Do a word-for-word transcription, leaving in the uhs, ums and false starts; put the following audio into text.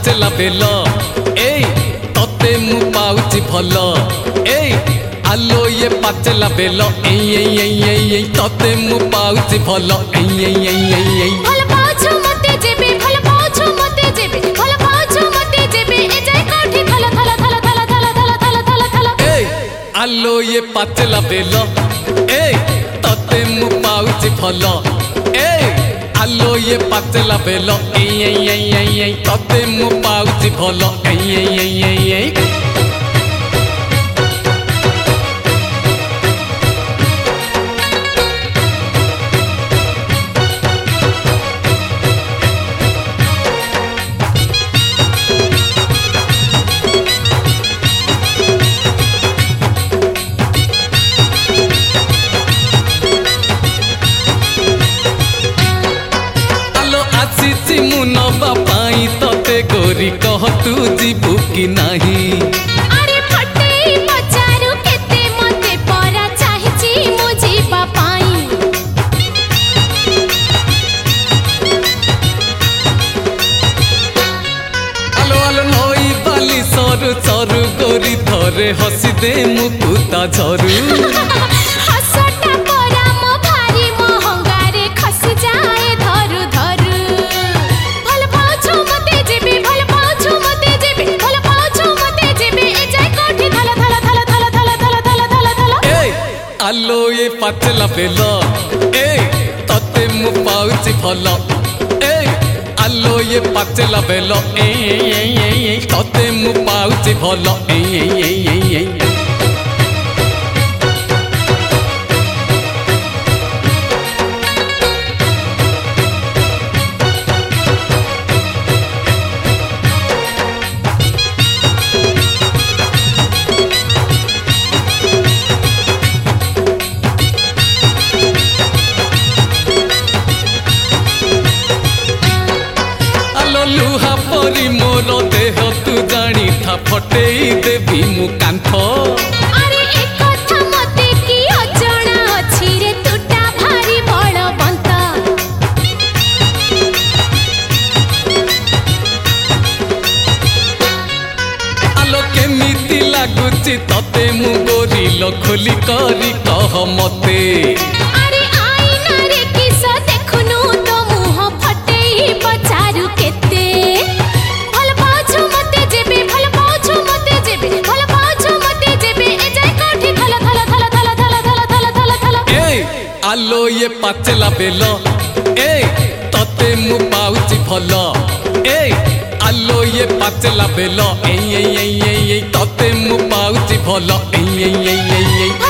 पाचला बेल ए तते मु पाउची भल ए आलो ये पाचला बेल ए ए ए तते मु पाउची भल ए ए भल पाछु मते जेबे भल पाछु मते जेबे भल पाछु मते जेबे ए जाय कोठी थल थल थल थल थल थल थल थल थल ए आलो ये पाचला बेल ए तते मु पाउची भल ए आलो ये पाचला बेल ए ए तते मु पाउची भल ए ए मु नबा पाई तते गोरी कह तू जीबू कि नाही अरे फटे बचारू केते मते परा चाहिची मु जीबा पाई आलो आलो नई बाली सरू सरू गोरी थरे हसी दे मु कुता झरू हसटा परा मो भारी महंगारे खस जाए धरु धरु भल पाछु मते जेबे भल पाछु मते जेबे भल पाछु मते जेबे ए जाय कोठी थल थल थल थल थल थल थल थल थल ए आलो ये पाचला बेल ए तते मु पाउची भल ए आलो ये पाचला बेल ए तते मु पाउची भल ए लुहा परी मोर देह तू जानी था फटेई देवी मु कांथ अरे एक कथा मते की अजଣା अछि रे टूटा भारी बळवंत आलो केमिति लागुची तते मु गोरी लो खोली करी कह मते अरे आईना रे किस देखुनु तो मुह फटेई बचारू केते भल पाछु मते जेबे भल पाछु मते जेबे भल पाछु मते जेबे ए जाय कोठी थल थल थल थल थल थल थल थल थल ए आलो ये पाचला बेल ए तते मु पाउची भल ए आलो ये पाचला बेल ए तते मु पाउची भल ए